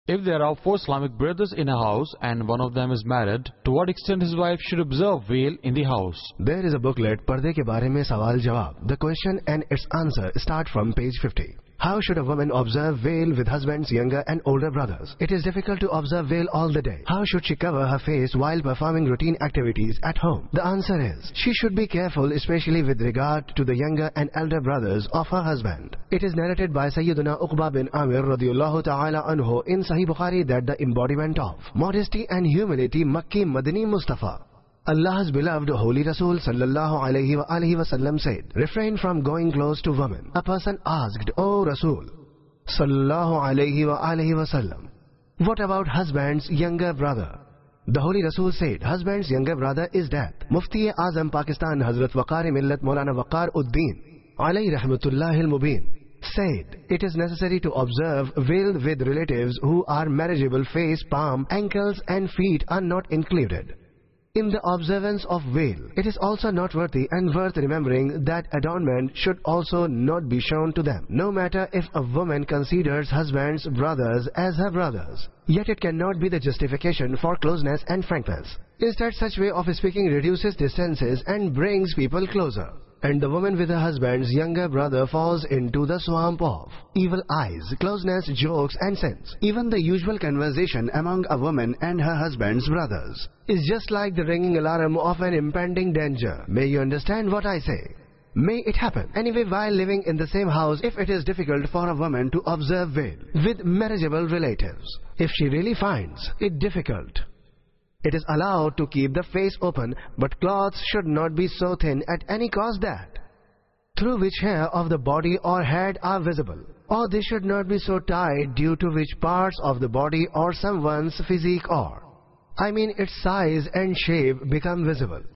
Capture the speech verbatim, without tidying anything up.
If there are four Islamic brothers in a house and one of them is married, to what extent his wife should observe veil in the house? There is a booklet, Parde ke baare mein sawal jawab. The question and its answer start from page fifty. How should a woman observe veil with husband's younger and older brothers? It is difficult to observe veil all the day. How should she cover her face while performing routine activities at home? The answer is, she should be careful, especially with regard to the younger and elder brothers of her husband. It is narrated by Sayyiduna Uqba bin Amir radiyallahu ta'ala anhu in Sahih Bukhari that the embodiment of modesty and humility Makki Madani Mustafa, Allah's beloved Holy Rasul sallallahu alayhi wa alihi wasallam said, refrain from going close to women. A person asked, O Rasul sallallahu alayhi wa alihi wasallam, what about husband's younger brother? The Holy Rasul said, husband's younger brother is death. Mufti Azam Pakistan Hazrat Waqar Millat Maulana Waqar Uddin alayhi rahmatullahi al-mubin said, it is necessary to observe veil with relatives who are marriageable. Face, palm, ankles and feet are not included in the observance of veil. It is also noteworthy and worth remembering that adornment should also not be shown to them, no matter if a woman considers husband's brothers as her brothers. Yet it cannot be the justification for closeness and frankness. Instead, such way of speaking reduces distances and brings people closer. And the woman with her husband's younger brother falls into the swamp of evil eyes, closeness, jokes and sins. Even the usual conversation among a woman and her husband's brothers is just like the ringing alarm of an impending danger. May you understand what I say? May it happen. Anyway, while living in the same house, if it is difficult for a woman to observe veil with marriageable relatives, if she really finds it difficult, it is allowed to keep the face open, but clothes should not be so thin at any cost that through which hair of the body or head are visible, or they should not be so tight due to which parts of the body or someone's physique or, I mean its size and shape, become visible.